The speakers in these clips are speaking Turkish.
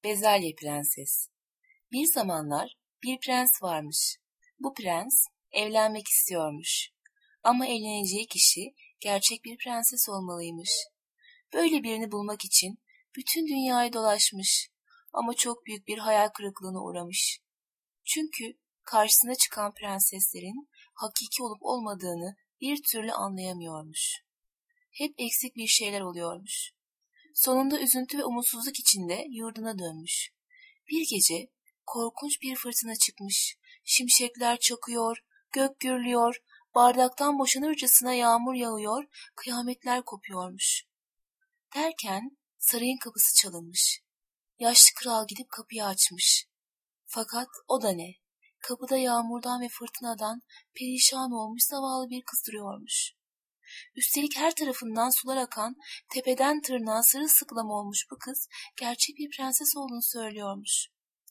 Bezelye Prenses. Bir zamanlar bir prens varmış. Bu prens evlenmek istiyormuş. Ama evleneceği kişi gerçek bir prenses olmalıymış. Böyle birini bulmak için bütün dünyayı dolaşmış. Ama çok büyük bir hayal kırıklığına uğramış. Çünkü karşısına çıkan prenseslerin hakiki olup olmadığını bir türlü anlayamıyormuş. Hep eksik bir şeyler oluyormuş. Sonunda üzüntü ve umutsuzluk içinde yurduna dönmüş. Bir gece korkunç bir fırtına çıkmış. Şimşekler çakıyor, gök gürlüyor, bardaktan boşanırcasına yağmur yağıyor, kıyametler kopuyormuş. Derken sarayın kapısı çalınmış. Yaşlı kral gidip kapıyı açmış. Fakat o da ne? Kapıda yağmurdan ve fırtınadan perişan olmuş zavallı bir kız duruyormuş. Üstelik her tarafından sular akan, tepeden tırnağa sırılsıklam olmuş bu kız gerçek bir prenses olduğunu söylüyormuş.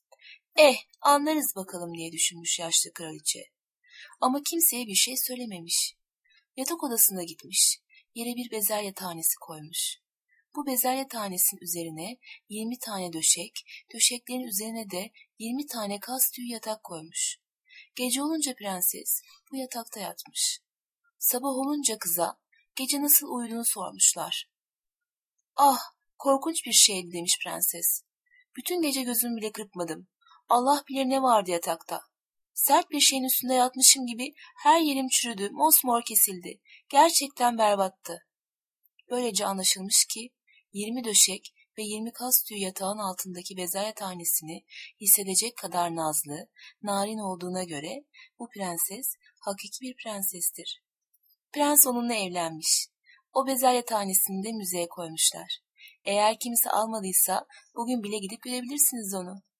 Anlarız bakalım diye düşünmüş yaşlı kraliçe. Ama kimseye bir şey söylememiş. Yatak odasına gitmiş, yere bir bezelye tanesi koymuş. Bu bezelye tanesinin üzerine 20 tane döşek, döşeklerin üzerine de 20 tane kas tüyü yatak koymuş. Gece olunca prenses bu yatakta yatmış. Sabah olunca kıza gece nasıl uyuduğunu sormuşlar. Ah, korkunç bir şeydi demiş prenses. Bütün gece gözümü bile kırpmadım. Allah bilir ne vardı yatakta. Sert bir şeyin üstünde yatmışım gibi her yerim çürüdü, mosmor kesildi. Gerçekten berbattı. Böylece anlaşılmış ki 20 döşek ve 20 kas tüyü yatağın altındaki bezelye tanesini hissedecek kadar nazlı, narin olduğuna göre bu prenses hakiki bir prensestir. Prens onunla evlenmiş. O bezelye tanesini de müzeye koymuşlar. Eğer kimse almadıysa bugün bile gidip görebilirsiniz onu.